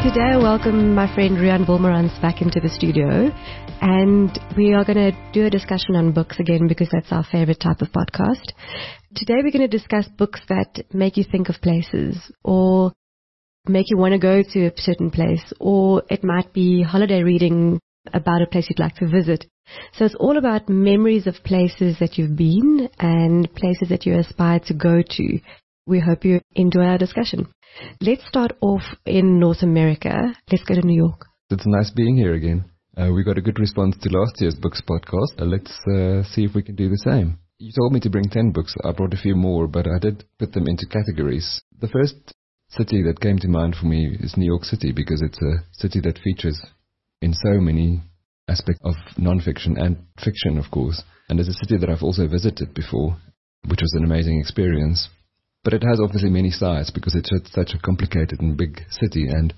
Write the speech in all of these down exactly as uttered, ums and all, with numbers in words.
Today I welcome my friend Rian Wilmerans back into the studio, and we are going to do a discussion on books again because that's our favorite type of podcast. Today we're going to discuss books that make you think of places or make you want to go to a certain place, or it might be holiday reading about a place you'd like to visit. So it's all about memories of places that you've been and places that you aspire to go to. We hope you enjoy our discussion. Let's start off in North America. Let's go to New York. It's nice being here again. Uh, we got a good response to last year's books podcast. Uh, let's uh, see if we can do the same. You told me to bring ten books. I brought a few more, but I did put them into categories. The first city that came to mind for me is New York City, because it's a city that features in so many aspects of non-fiction and fiction, of course. And it's a city that I've also visited before, which was an amazing experience. But it has obviously many sides because it's such a complicated and big city. And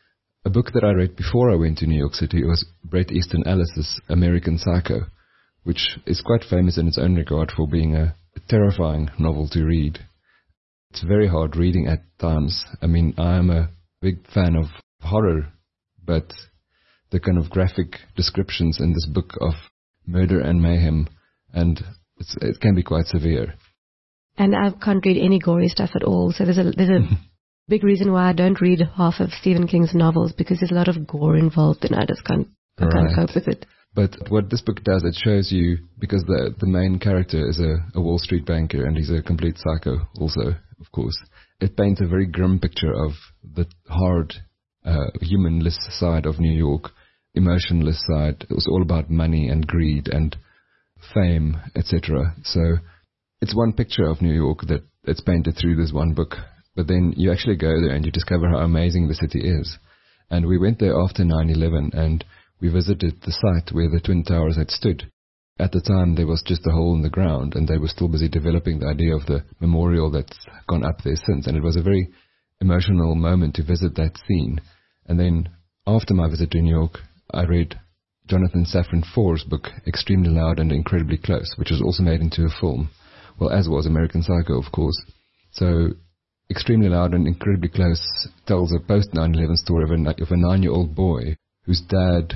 a book that I read before I went to New York City was Bret Easton Ellis's American Psycho, which is quite famous in its own regard for being a, a terrifying novel to read. It's very hard reading at times. I mean, I am a big fan of horror, but the kind of graphic descriptions in this book of murder and mayhem, and it's, it can be quite severe. And I can't read any gory stuff at all. So there's a there's a big reason why I don't read half of Stephen King's novels, because there's a lot of gore involved, and I just can't I right. can't cope with it. But what this book does, it shows you, because the the main character is a, a Wall Street banker, and he's a complete psycho also, of course. It paints a very grim picture of the hard, uh, humanless side of New York, emotionless side. It was all about money and greed and fame, et cetera. So it's one picture of New York that it's painted through this one book. But then you actually go there and you discover how amazing the city is. And we went there after nine eleven, and we visited the site where the Twin Towers had stood. At the time, there was just a hole in the ground, and they were still busy developing the idea of the memorial that's gone up there since. And it was a very emotional moment to visit that scene. And then after my visit to New York, I read Jonathan Safran Foer's book, Extremely Loud and Incredibly Close, which was also made into a film. Well, as was American Psycho, of course. So, Extremely Loud and Incredibly Close tells a post nine eleven story of a, of a nine-year-old boy whose dad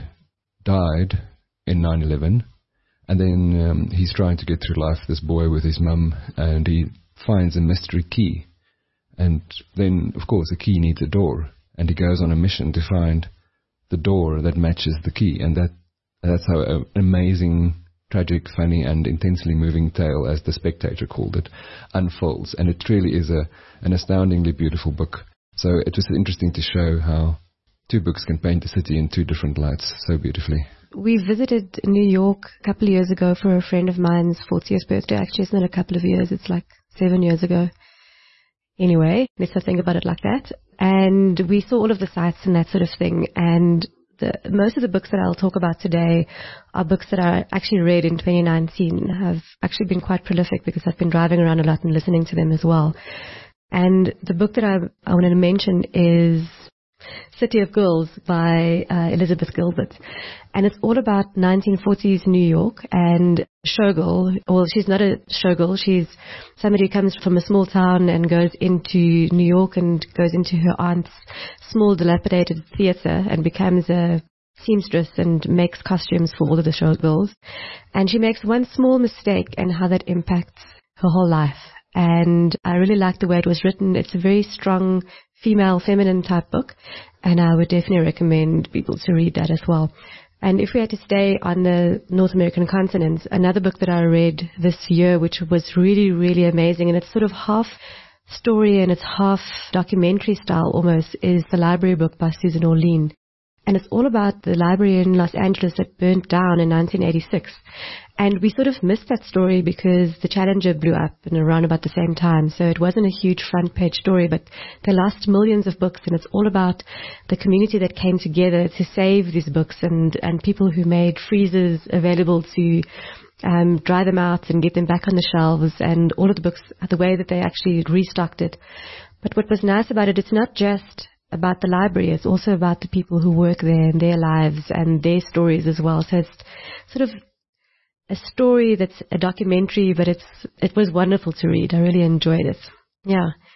died in nine eleven, and then um, he's trying to get through life, this boy, with his mum, and he finds a mystery key. And then, of course, the key needs a door, and he goes on a mission to find the door that matches the key, and that that's how an amazing, tragic, funny, and intensely moving tale, as The Spectator called it, unfolds. And it really is a an astoundingly beautiful book. So it was interesting to show how two books can paint a city in two different lights so beautifully. We visited New York a couple of years ago for a friend of mine's fortieth birthday. Actually, it's not a couple of years, it's like seven years ago. Anyway, let's not think about it like that. And we saw all of the sights and that sort of thing. And the, most of the books that I'll talk about today are books that I actually read in twenty nineteen. Have actually been quite prolific because I've been driving around a lot and listening to them as well. And the book that I, I wanted to mention is City of Girls by uh, Elizabeth Gilbert. And it's all about nineteen forties New York and showgirl. Well, she's not a showgirl. She's somebody who comes from a small town and goes into New York and goes into her aunt's small dilapidated theater and becomes a seamstress and makes costumes for all of the showgirls. And she makes one small mistake and how that impacts her whole life. And I really like the way it was written. It's a very strong female, feminine type book, and I would definitely recommend people to read that as well. And if we had to stay on the North American continent, another book that I read this year, which was really, really amazing, and it's sort of half story and it's half documentary style almost, is The Library Book by Susan Orlean. And it's all about the library in Los Angeles that burnt down in nineteen eighty-six. And we sort of missed that story because the Challenger blew up in around about the same time. So it wasn't a huge front page story, but they lost millions of books, and it's all about the community that came together to save these books, and, and people who made freezers available to um, dry them out and get them back on the shelves, and all of the books, the way that they actually restocked it. But what was nice about it, it's not just about the library, it's also about the people who work there and their lives and their stories as well. So it's sort of a story that's a documentary, but it's it was wonderful to read. I really enjoyed it. Yeah.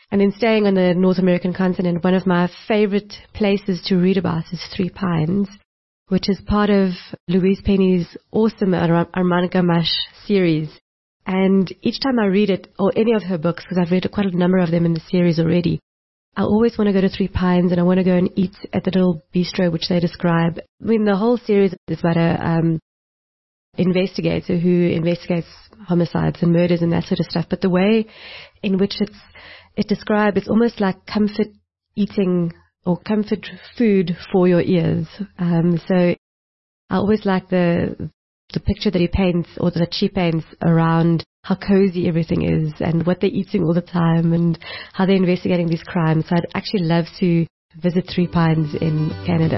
And then staying on the North American continent, one of my favorite places to read about is Three Pines, which is part of Louise Penny's awesome Ar- Armand Gamache series. And each time I read it, or any of her books, because I've read quite a number of them in the series already, I always want to go to Three Pines and I want to go and eat at the little bistro which they describe. I mean, the whole series is about a um, investigator who investigates homicides and murders and that sort of stuff. But the way in which it's it described, it's almost like comfort eating or comfort food for your ears. Um, so I always like the the picture that he paints, or that she paints, around how cozy everything is and what they're eating all the time and how they're investigating these crimes. So I'd actually love to visit Three Pines in Canada.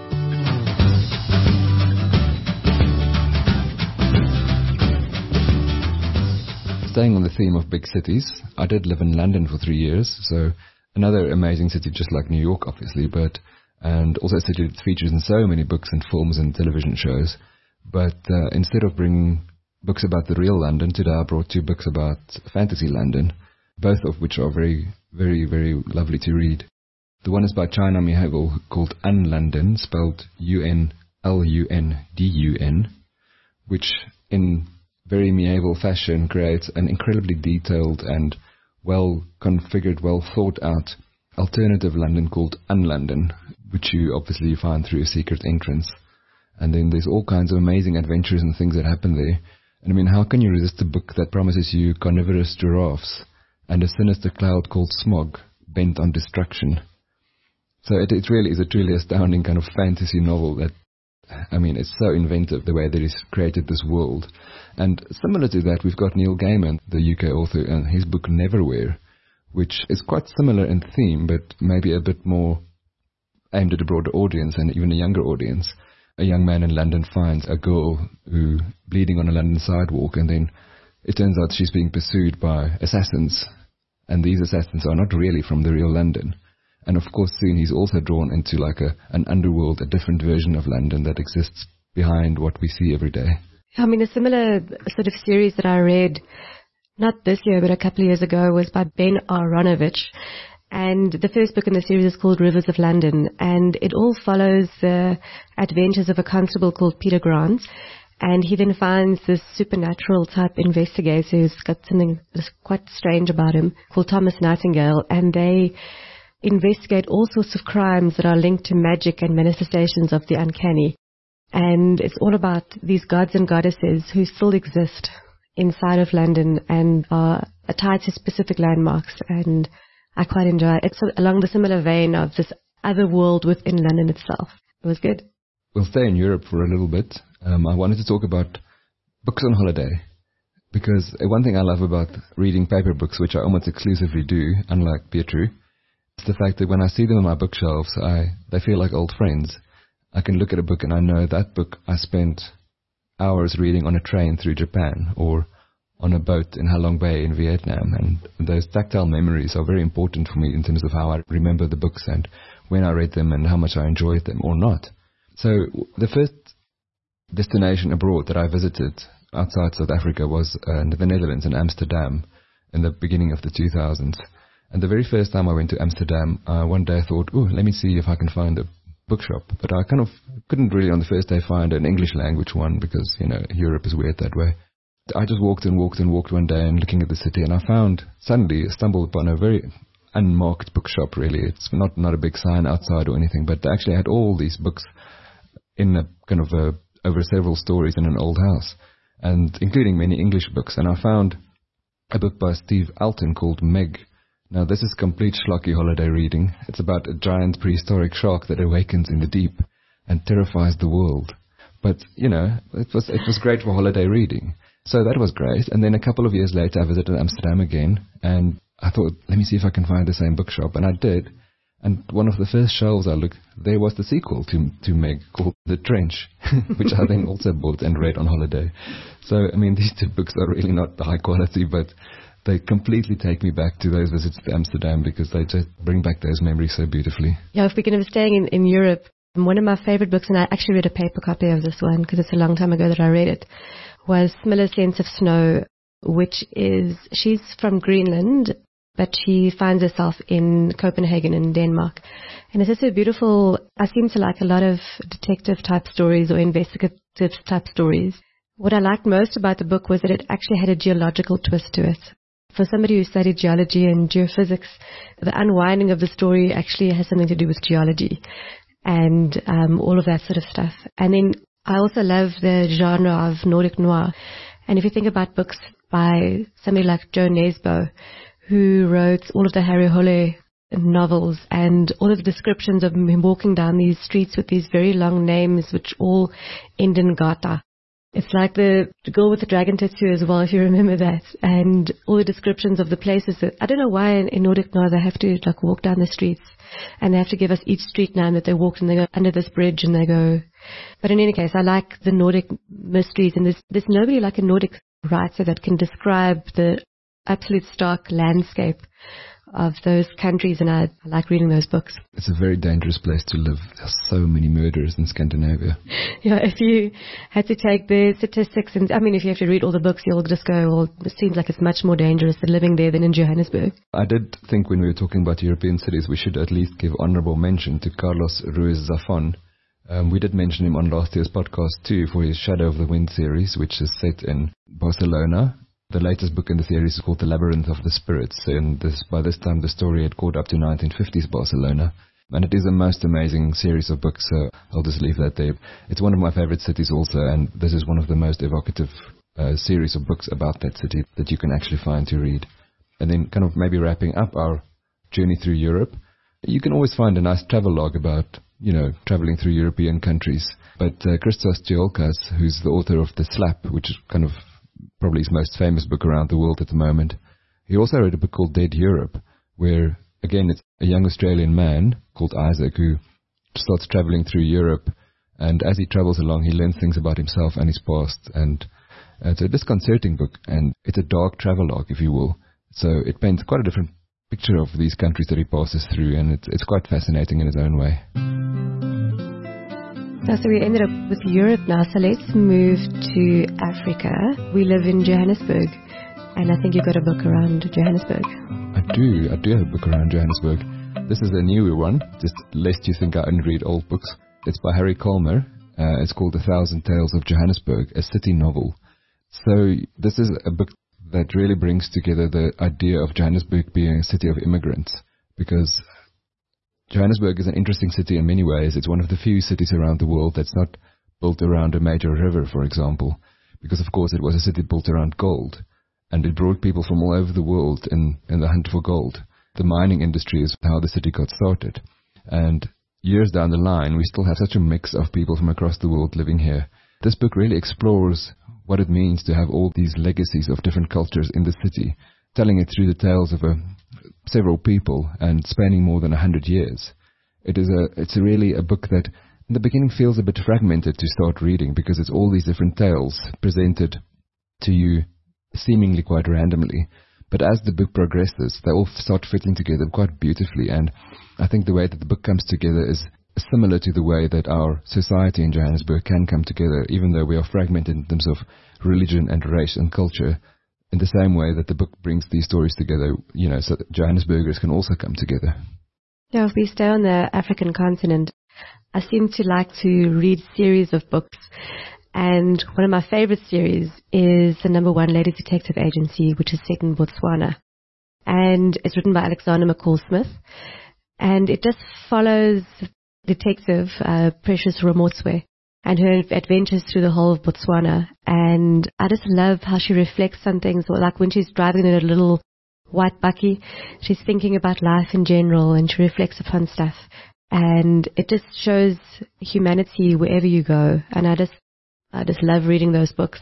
Staying on the theme of big cities, I did live in London for three years, so another amazing city just like New York, obviously, but and also a city that features in so many books and films and television shows. But uh, instead of bringing books about the real London, today I brought two books about fantasy London, both of which are very, very, very lovely to read. The one is by China Miéville, called Un-London, spelled U N L U N D U N, which in very Miéville fashion creates an incredibly detailed and well-configured, well-thought-out alternative London called Un-London, which you obviously find through a secret entrance. And then there's all kinds of amazing adventures and things that happen there. And I mean, how can you resist a book that promises you carnivorous giraffes and a sinister cloud called smog bent on destruction? So it, it really is a truly astounding kind of fantasy novel that, I mean, it's so inventive the way that he's created this world. And similar to that, we've got Neil Gaiman, the U K author, and his book Neverwhere, which is quite similar in theme, but maybe a bit more aimed at a broader audience and even a younger audience. A young man in London finds a girl who bleeding on a London sidewalk, and then it turns out she's being pursued by assassins, and these assassins are not really from the real London. And of course soon he's also drawn into like a an underworld, a different version of London that exists behind what we see every day. I mean, a similar sort of series that I read, not this year but a couple of years ago, was by Ben Aronovich. And the first book in the series is called Rivers of London, and it all follows the adventures of a constable called Peter Grant. And he then finds this supernatural type investigator who's got something that's quite strange about him, called Thomas Nightingale, and they investigate all sorts of crimes that are linked to magic and manifestations of the uncanny. And it's all about these gods and goddesses who still exist inside of London and are tied to specific landmarks, and I quite enjoy it. It's along the similar vein of this other world within London itself. It was good. We'll stay in Europe for a little bit. Um, I wanted to talk about books on holiday, because one thing I love about reading paper books, which I almost exclusively do, unlike Pietru, is the fact that when I see them on my bookshelves, I they feel like old friends. I can look at a book and I know that book I spent hours reading on a train through Japan, or on a boat in Halong Bay in Vietnam, and those tactile memories are very important for me in terms of how I remember the books and when I read them and how much I enjoyed them or not. So the first destination abroad that I visited outside South Africa was uh, the Netherlands, in Amsterdam, in the beginning of the two thousands. And the very first time I went to Amsterdam, uh, one day I thought, oh, let me see if I can find a bookshop. But I kind of couldn't really on the first day find an English language one, because, you know, Europe is weird that way. I just walked and walked and walked one day and looking at the city, and I found, suddenly stumbled upon a very unmarked bookshop, really. It's not, not a big sign outside or anything, but they actually had all these books in a kind of a, over several stories in an old house, and including many English books. And I found a book by Steve Alton called Meg. Now, this is complete schlocky holiday reading. It's about a giant prehistoric shark that awakens in the deep and terrifies the world. But, you know, it was it was great for holiday reading. So that was great. And then a couple of years later, I visited Amsterdam again, and I thought, let me see if I can find the same bookshop. And I did. And one of the first shelves I looked, there was the sequel to to Meg, called The Trench, which I then also bought and read on holiday. So, I mean, these two books are really not high quality, but they completely take me back to those visits to Amsterdam, because they just bring back those memories so beautifully. Yeah, speaking of staying in, in Europe, one of my favorite books, and I actually read a paper copy of this one because it's a long time ago that I read it, was Smilla's Sense of Snow, which is, she's from Greenland, but she finds herself in Copenhagen in Denmark. And it's just so beautiful. I seem to like a lot of detective type stories or investigative type stories. What I liked most about the book was that it actually had a geological twist to it. For somebody who studied geology and geophysics, the unwinding of the story actually has something to do with geology and um, all of that sort of stuff. And then I also love the genre of Nordic noir. And if you think about books by somebody like Jo Nesbø, who wrote all of the Harry Hole novels and all of the descriptions of him walking down these streets with these very long names which all end in Gata. It's like the, the girl with the dragon tattoo as well, if you remember that. And all the descriptions of the places that, I don't know why in, in Nordic noir they have to like walk down the streets and they have to give us each street name that they walked and they go under this bridge and they go. But in any case, I like the Nordic mysteries, and there's, there's nobody like a Nordic writer that can describe the absolute stark landscape of those countries, and I, I like reading those books. It's a very dangerous place to live. There's so many murders in Scandinavia. Yeah, if you had to take the statistics, and I mean, if you have to read all the books, you'll just go, well, it seems like it's much more dangerous than living there than in Johannesburg. I did think when we were talking about European cities, we should at least give honorable mention to Carlos Ruiz Zafón. Um, we did mention him on last year's podcast too for his Shadow of the Wind series, which is set in Barcelona. The latest book in the series is called The Labyrinth of the Spirits, and this, by this time the story had caught up to nineteen fifties Barcelona. And it is a most amazing series of books, so I'll just leave that there. It's one of my favorite cities also, and this is one of the most evocative uh, series of books about that city that you can actually find to read. And then kind of maybe wrapping up our journey through Europe, you can always find a nice travelogue about, you know, traveling through European countries. But uh, Christos Tsiolkas, who's the author of The Slap, which is kind of probably his most famous book around the world at the moment, he also wrote a book called Dead Europe, where, again, it's a young Australian man called Isaac who starts traveling through Europe, and as he travels along, he learns things about himself and his past, and uh, it's a disconcerting book, and it's a dark travelogue, if you will. So it paints quite a different picture of these countries that he passes through, and it's, it's quite fascinating in its own way. So we ended up with Europe now, so let's move to Africa. We live in Johannesburg, and I think you've got a book around Johannesburg. I do. I do have a book around Johannesburg. This is a newer one, just lest you think I only read old books. It's by Harry Calmer. Uh, it's called A Thousand Tales of Johannesburg, a city novel. So this is a book that really brings together the idea of Johannesburg being a city of immigrants, because Johannesburg is an interesting city in many ways. It's one of the few cities around the world that's not built around a major river, for example, because of course it was a city built around gold, and it brought people from all over the world in, in the hunt for gold. The mining industry is how the city got started, and years down the line we still have such a mix of people from across the world living here. This book really explores what it means to have all these legacies of different cultures in the city, telling it through the tales of a several people and spanning more than a hundred years. It is a, it's a really a book that in the beginning feels a bit fragmented to start reading, because it's all these different tales presented to you seemingly quite randomly. But as the book progresses, they all start fitting together quite beautifully, and I think the way that the book comes together is similar to the way that our society in Johannesburg can come together, even though we are fragmented in terms of religion and race and culture. In the same way that the book brings these stories together, you know, so that Johannesburgers can also come together. Yeah, if we stay on the African continent, I seem to like to read series of books. And one of my favorite series is the number one Lady Detective Agency, which is set in Botswana. And it's written by Alexander McCall Smith. And it just follows detective uh, Precious Ramotswe and her adventures through the whole of Botswana. And I just love how she reflects on things, like when she's driving in a little white bakkie, she's thinking about life in general, and she reflects upon stuff. And it just shows humanity wherever you go. And I just, I just love reading those books.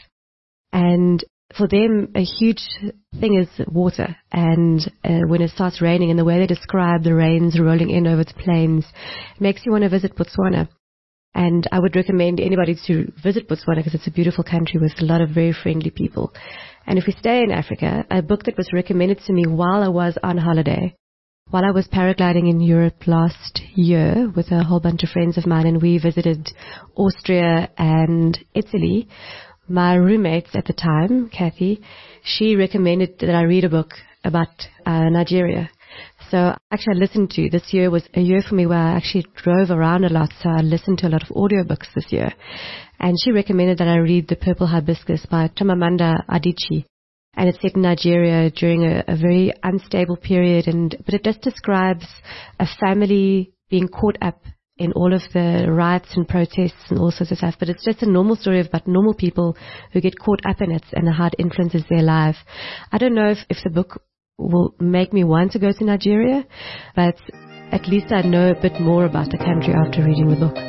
And for them, a huge thing is water. And uh, when it starts raining, and the way they describe the rains rolling in over the plains, it makes you want to visit Botswana. And I would recommend anybody to visit Botswana, because it's a beautiful country with a lot of very friendly people. And if we stay in Africa, a book that was recommended to me while I was on holiday, while I was paragliding in Europe last year with a whole bunch of friends of mine, and we visited Austria and Italy, my roommates at the time, Kathy, she recommended that I read a book about uh, Nigeria. So actually I listened to, this year was a year for me where I actually drove around a lot, so I listened to a lot of audiobooks this year. And she recommended that I read The Purple Hibiscus by Chimamanda Adichie. And it's set in Nigeria during a, a very unstable period, and but it just describes a family being caught up in all of the riots and protests and all sorts of stuff. But it's just a normal story about normal people who get caught up in it and how it influences their life. I don't know if, if the book will make me want to go to Nigeria, but at least I know a bit more about the country after reading the book.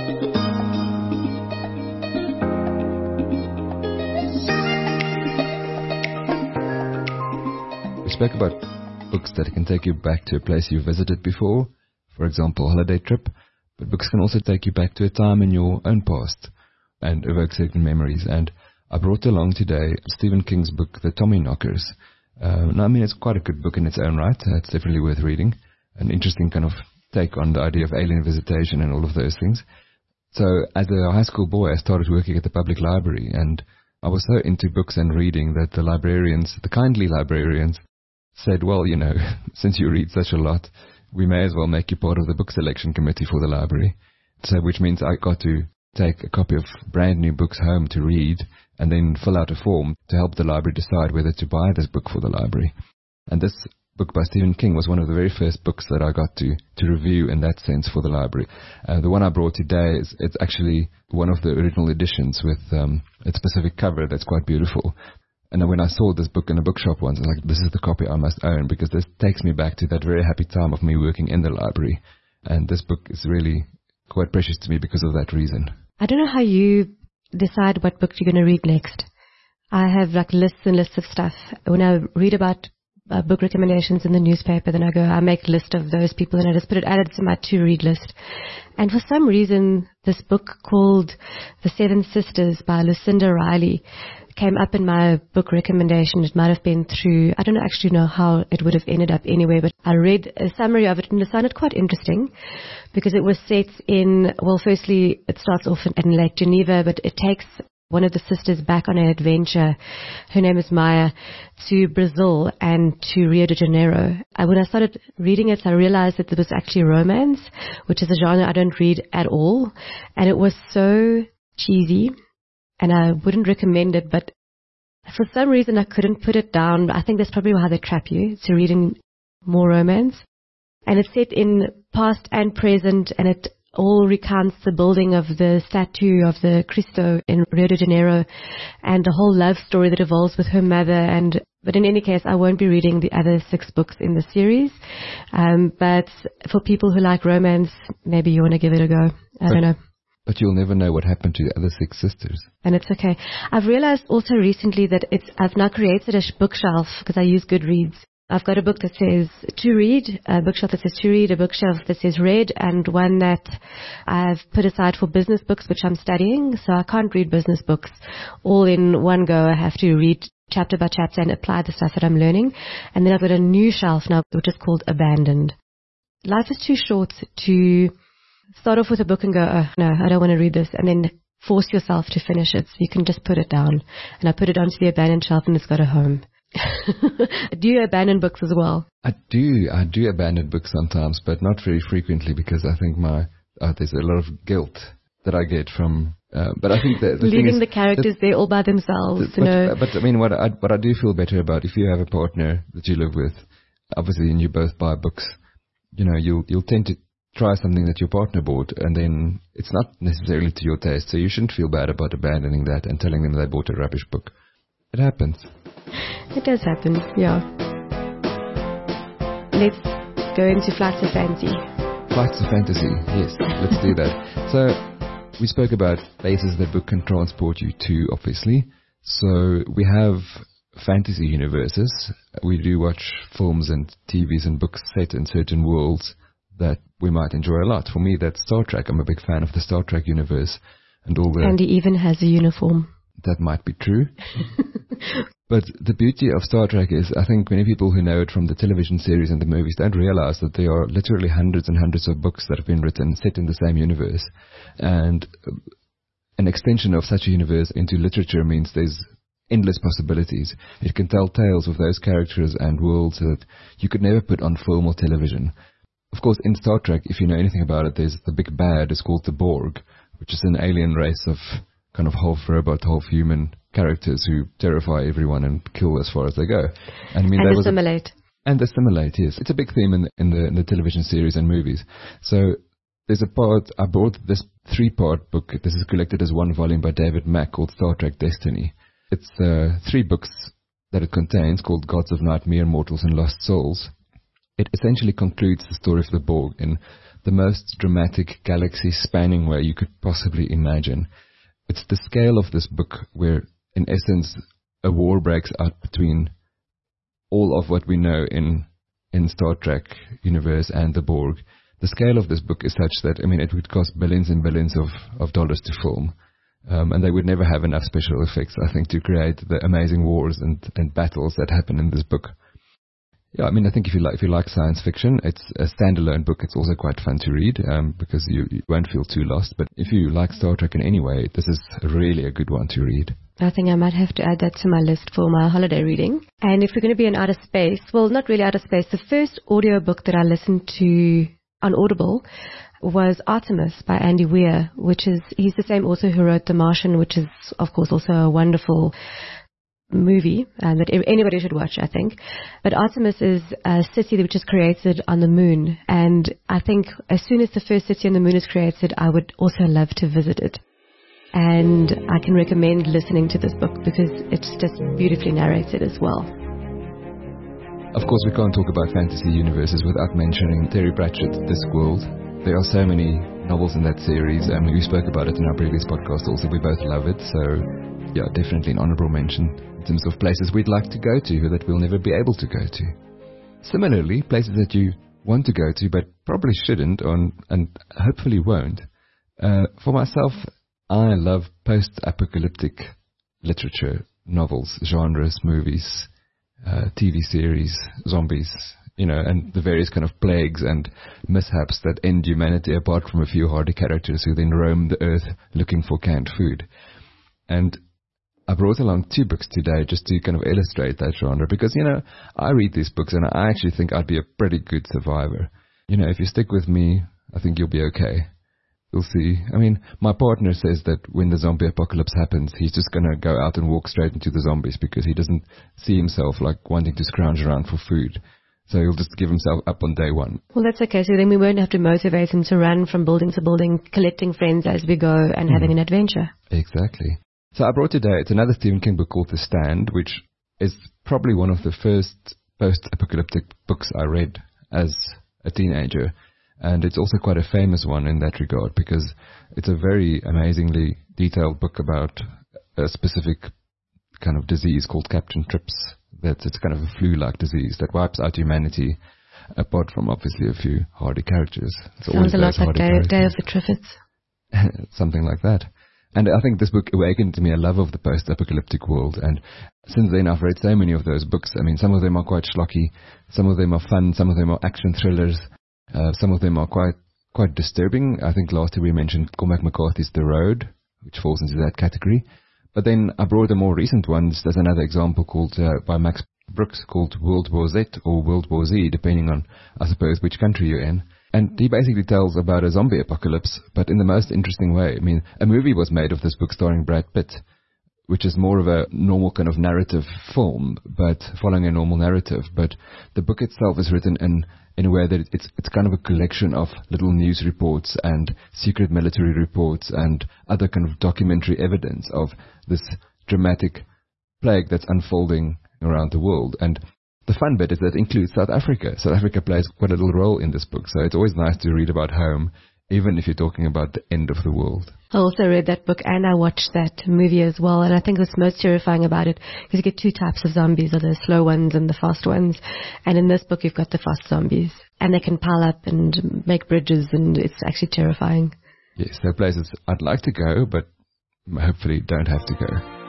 We spoke about books that can take you back to a place you visited before, for example, a holiday trip, but books can also take you back to a time in your own past and evoke certain memories. And I brought along today Stephen King's book, The Tommyknockers. Uh, now, I mean, it's quite a good book in its own right. Uh, it's definitely worth reading. An interesting kind of take on the idea of alien visitation and all of those things. So as a high school boy, I started working at the public library, and I was so into books and reading that the librarians, the kindly librarians, said, well, you know, since you read such a lot, we may as well make you part of the book selection committee for the library. So, which means I got to take a copy of brand new books home to read and then fill out a form to help the library decide whether to buy this book for the library. And this book by Stephen King was one of the very first books that I got to, to review in that sense for the library. Uh, the one I brought today is it's actually one of the original editions with um, a specific cover that's quite beautiful. And when I saw this book in a bookshop once, I was like, this is the copy I must own, because this takes me back to that very happy time of me working in the library. And this book is really quite precious to me because of that reason. I don't know how you decide what book you're going to read next. I have like lists and lists of stuff. When I read about uh, book recommendations in the newspaper, then I go, I make a list of those people and I just put it added to my to-read list. And for some reason, this book called The Seven Sisters by Lucinda Riley came up in my book recommendation. It might have been through, I don't actually know how it would have ended up anyway, but I read a summary of it and it sounded quite interesting because it was set in, well, firstly, it starts off in, in Lake Geneva, but it takes one of the sisters back on an adventure. Her name is Maya, to Brazil and to Rio de Janeiro. I, when I started reading it, I realized that there was actually romance, which is a genre I don't read at all. And it was so cheesy. And I wouldn't recommend it, but for some reason I couldn't put it down. I think that's probably how they trap you, to reading more romance. And it's set in past and present, and it all recounts the building of the statue of the Cristo in Rio de Janeiro and the whole love story that evolves with her mother. And but in any case, I won't be reading the other six books in the series. Um, but for people who like romance, maybe you want to give it a go. I don't know. But you'll never know what happened to the other six sisters. And it's okay. I've realized also recently that it's, I've now created a bookshelf because I use Goodreads. I've got a book that says to read, a bookshelf that says to read, a bookshelf that says read, and one that I've put aside for business books, which I'm studying. So I can't read business books all in one go. I have to read chapter by chapter and apply the stuff that I'm learning. And then I've got a new shelf now, which is called Abandoned. Life is too short to start off with a book and go, oh, no, I don't want to read this, and then force yourself to finish it. So you can just put it down. And I put it onto the abandoned shelf and it's got a home. Do you abandon books as well? I do. I do abandon books sometimes, but not very frequently because I think my uh, there's a lot of guilt that I get from. Uh, but I think that the leaving thing is, the characters there all by themselves. But, you know. but I mean, what I what I do feel better about, if you have a partner that you live with, obviously, and you both buy books, you know, you'll you'll tend to try something that your partner bought, and then it's not necessarily to your taste, so you shouldn't feel bad about abandoning that and telling them they bought a rubbish book. It happens. It does happen, yeah. Let's go into Flights of Fancy. Flights of Fantasy, yes, let's do that. So, we spoke about places that book can transport you to, obviously. So, we have fantasy universes. We do watch films and T Vs and books set in certain worlds that we might enjoy a lot. For me, that's Star Trek. I'm a big fan of the Star Trek universe and all the. And he even has a uniform. That might be true. But the beauty of Star Trek is, I think many people who know it from the television series and the movies don't realize that there are literally hundreds and hundreds of books that have been written set in the same universe. And an extension of such a universe into literature means there's endless possibilities. It can tell tales of those characters and worlds that you could never put on film or television. Of course, in Star Trek, if you know anything about it, there's the big bad is called the Borg, which is an alien race of kind of half robot, half human characters who terrify everyone and kill as far as they go. And I mean, and assimilate. A, and assimilate, yes. It's a big theme in, in, the, in the television series and movies. So there's a part, I bought this three-part book. This is collected as one volume by David Mack called Star Trek Destiny. It's uh, three books that it contains called Gods of Night, Mere Mortals and Lost Souls. It essentially concludes the story of the Borg in the most dramatic, galaxy-spanning way you could possibly imagine. It's the scale of this book where, in essence, a war breaks out between all of what we know in in Star Trek universe and the Borg. The scale of this book is such that, I mean, it would cost billions and billions of, of dollars to film. Um, and they would never have enough special effects, I think, to create the amazing wars and, and battles that happen in this book. Yeah, I mean, I think if you like if you like science fiction, it's a standalone book. It's also quite fun to read um, because you, you won't feel too lost. But if you like Star Trek in any way, this is really a good one to read. I think I might have to add that to my list for my holiday reading. And if we're going to be in outer space, well, not really outer space, the first audiobook that I listened to on Audible was Artemis by Andy Weir, which is, he's the same author who wrote The Martian, which is, of course, also a wonderful movie uh, that anybody should watch, I think. But Artemis is a city which is created on the moon. And I think as soon as the first city on the moon is created, I would also love to visit it. And I can recommend listening to this book because it's just beautifully narrated as well. Of course, we can't talk about fantasy universes without mentioning Terry Pratchett's Discworld. There are so many novels in that series, and we spoke about it in our previous podcast also. We both love it, so yeah, definitely an honorable mention in terms of places we'd like to go to that we'll never be able to go to. Similarly, places that you want to go to but probably shouldn't on, and hopefully won't. Uh, for myself, I love post-apocalyptic literature, novels, genres, movies, uh, T V series, zombies, you know, and the various kind of plagues and mishaps that end humanity apart from a few hardy characters who then roam the earth looking for canned food. And I brought along two books today just to kind of illustrate that genre because, you know, I read these books and I actually think I'd be a pretty good survivor. You know, if you stick with me, I think you'll be okay. You'll see. I mean, my partner says that when the zombie apocalypse happens, he's just going to go out and walk straight into the zombies because he doesn't see himself like wanting to scrounge around for food. So he'll just give himself up on day one. Well, that's okay. So then we won't have to motivate him to run from building to building, collecting friends as we go and mm. having an adventure. Exactly. So I brought today, it's another Stephen King book called The Stand, which is probably one of the first post-apocalyptic books I read as a teenager. And it's also quite a famous one in that regard because it's a very amazingly detailed book about a specific kind of disease called Captain Trips. That's it's kind of a flu-like disease that wipes out humanity, apart from obviously a few hardy characters. It's Sounds a lot like Day, Day of the Triffids. Something like that. And I think this book awakened to me a love of the post-apocalyptic world. And since then, I've read so many of those books. I mean, some of them are quite schlocky, some of them are fun, some of them are action thrillers, uh, some of them are quite quite disturbing. I think last year we mentioned Cormac McCarthy's The Road, which falls into that category. But then I brought a more recent one. There's another example called uh, by Max Brooks called World War Z or World War Z, depending on, I suppose, which country you're in. And he basically tells about a zombie apocalypse, but in the most interesting way. I mean, a movie was made of this book starring Brad Pitt, which is more of a normal kind of narrative film, but following a normal narrative. But the book itself is written in, in a way that it's, it's kind of a collection of little news reports and secret military reports and other kind of documentary evidence of this dramatic plague that's unfolding around the world. And the fun bit is that it includes South Africa. South Africa plays quite a little role in this book, so it's always nice to read about home, even if you're talking about the end of the world. I also read that book and I watched that movie as well, and I think what's most terrifying about it is you get two types of zombies, are the slow ones and the fast ones. And in this book you've got the fast zombies, and they can pile up and make bridges, and it's actually terrifying. Yes, there are places I'd like to go, but hopefully don't have to go.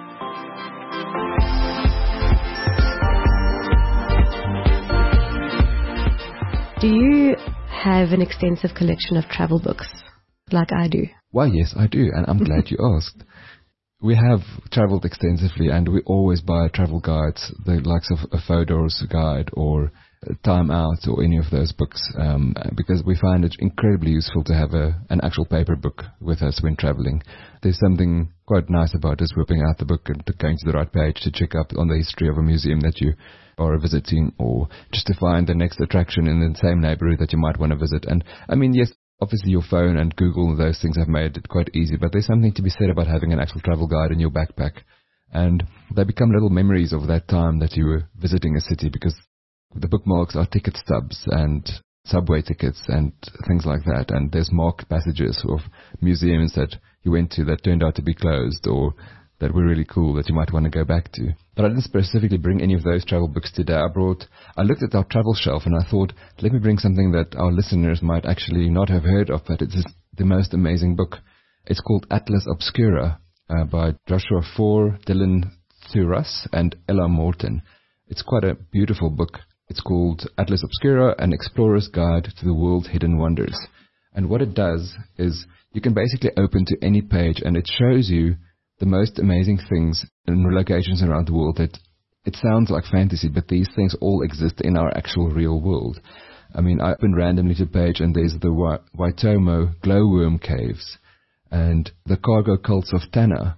Do you have an extensive collection of travel books like I do? Why, yes, I do, and I'm glad you asked. we have traveled extensively, and we always buy travel guides, the likes of a Fodor's guide or Time Out or any of those books, um, because we find it incredibly useful to have a, an actual paper book with us when traveling. There's something quite nice about just whipping out the book and going to the right page to check up on the history of a museum that you are visiting, or just to find the next attraction in the same neighborhood that you might want to visit. And I mean, yes, obviously your phone and Google and those things have made it quite easy, but there's something to be said about having an actual travel guide in your backpack. And they become little memories of that time that you were visiting a city, because the bookmarks are ticket stubs and subway tickets and things like that. And there's marked passages of museums that you went to that turned out to be closed or that were really cool that you might want to go back to. But I didn't specifically bring any of those travel books today. I brought, I looked at our travel shelf and I thought, let me bring something that our listeners might actually not have heard of, but it's the most amazing book. It's called Atlas Obscura uh, by Joshua Foer, Dylan Thuras, and Ella Morton. It's quite a beautiful book. It's called Atlas Obscura, An Explorer's Guide to the World's Hidden Wonders. And what it does is you can basically open to any page and it shows you the most amazing things and locations around the world that it sounds like fantasy, but these things all exist in our actual real world. I mean, I opened randomly to a page and there's the Waitomo glowworm caves and the cargo cults of Tana,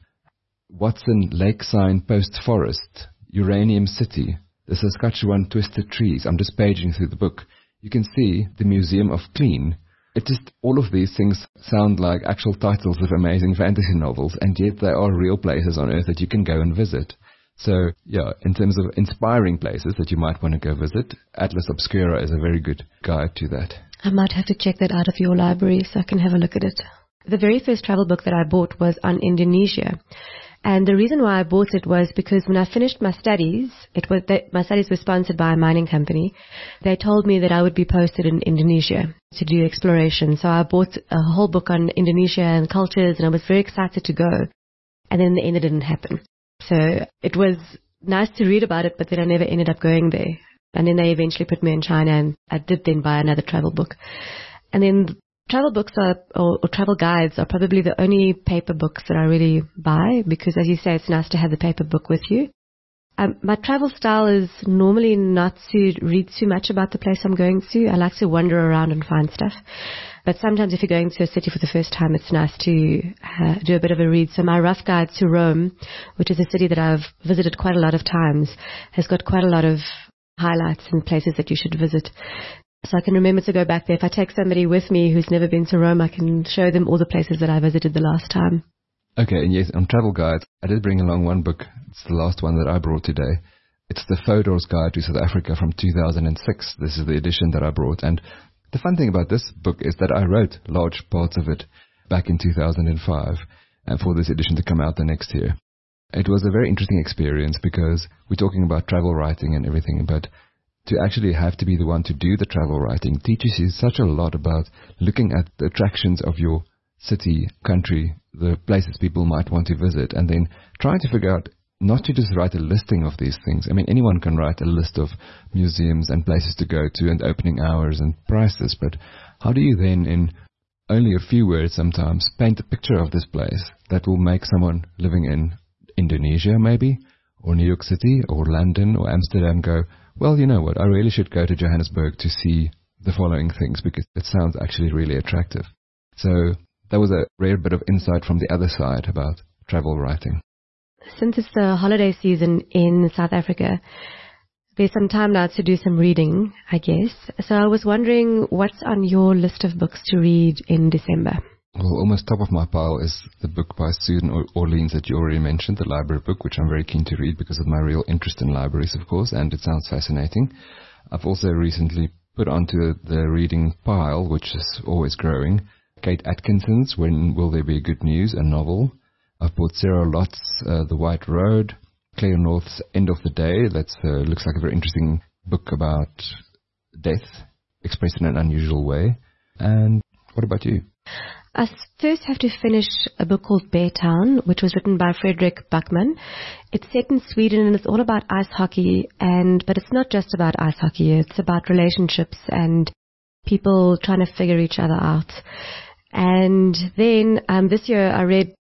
Watson Lake Sign Post Forest, Uranium City, the Saskatchewan Twisted Trees. I'm just paging through the book. You can see the Museum of Clean. It just, all of these things sound like actual titles of amazing fantasy novels, and yet they are real places on Earth that you can go and visit. So, yeah, in terms of inspiring places that you might want to go visit, Atlas Obscura is a very good guide to that. I might have to check that out of your library so I can have a look at it. The very first travel book that I bought was on Indonesia. And the reason why I bought it was because when I finished my studies, it was that my studies were sponsored by a mining company. They told me that I would be posted in Indonesia to do exploration. So I bought a whole book on Indonesia and cultures, and I was very excited to go. And then in the end, it didn't happen. So it was nice to read about it, but then I never ended up going there. And then they eventually put me in China, and I did then buy another travel book. And then travel books are, or, or travel guides are probably the only paper books that I really buy, because as you say, it's nice to have the paper book with you. Um, my travel style is normally not to read too much about the place I'm going to. I like to wander around and find stuff. But sometimes if you're going to a city for the first time, it's nice to uh, do a bit of a read. So my rough guide to Rome, which is a city that I've visited quite a lot of times, has got quite a lot of highlights and places that you should visit. So I can remember to go back there. If I take somebody with me who's never been to Rome, I can show them all the places that I visited the last time. Okay, and yes, on travel guides, I did bring along one book. It's the last one that I brought today. It's the Fodor's Guide to South Africa from two thousand six. This is the edition that I brought. And the fun thing about this book is that I wrote large parts of it back in two thousand five and for this edition to come out the next year. It was a very interesting experience because we're talking about travel writing and everything, but to actually have to be the one to do the travel writing teaches you such a lot about looking at the attractions of your city, country, the places people might want to visit, and then trying to figure out not to just write a listing of these things. I mean, anyone can write a list of museums and places to go to and opening hours and prices, but how do you then, in only a few words sometimes, paint a picture of this place that will make someone living in Indonesia maybe, or New York City, or London, or Amsterdam go, well, you know what, I really should go to Johannesburg to see the following things because it sounds actually really attractive. So that was a rare bit of insight from the other side about travel writing. Since it's the holiday season in South Africa, there's some time now to do some reading, I guess. So I was wondering what's on your list of books to read in December? Well, almost top of my pile is the book by Susan Orleans that you already mentioned, the library book, which I'm very keen to read because of my real interest in libraries, of course, and it sounds fascinating. I've also recently put onto the reading pile, which is always growing, Kate Atkinson's When Will There Be Good News, a novel. I've bought Sarah Lott's uh, The White Road, Claire North's End of the Day. That uh, looks like a very interesting book about death, expressed in an unusual way. And what about you? I first have to finish a book called Bear Town, which was written by Fredrik Backman. It's set in Sweden and it's all about ice hockey, and but it's not just about ice hockey. It's about relationships and people trying to figure each other out. And then um, this year I read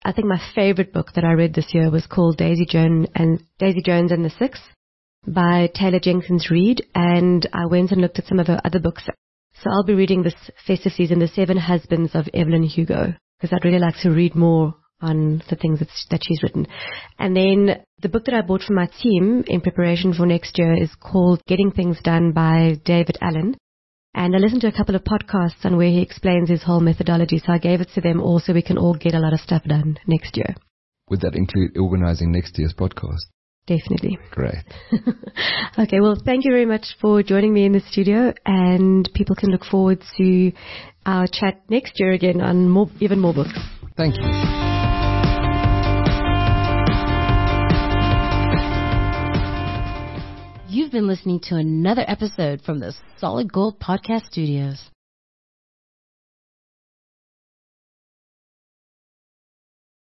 I think my favorite book that I read this year was called Daisy Jones and Daisy Jones and the Six by Taylor Jenkins Reid, and I went and looked at some of her other books. So I'll be reading this festive season, The Seven Husbands of Evelyn Hugo, because I'd really like to read more on the things that, that she's written. And then the book that I bought for my team in preparation for next year is called Getting Things Done by David Allen. And I listened to a couple of podcasts on where he explains his whole methodology, so I gave it to them all so we can all get a lot of stuff done next year. Would that include organizing next year's podcast? Definitely. Great. Okay, well, thank you very much for joining me in the studio, and people can look forward to our chat next year again on more, even more books. Thank you. You've been listening to another episode from the Solid Gold Podcast Studios.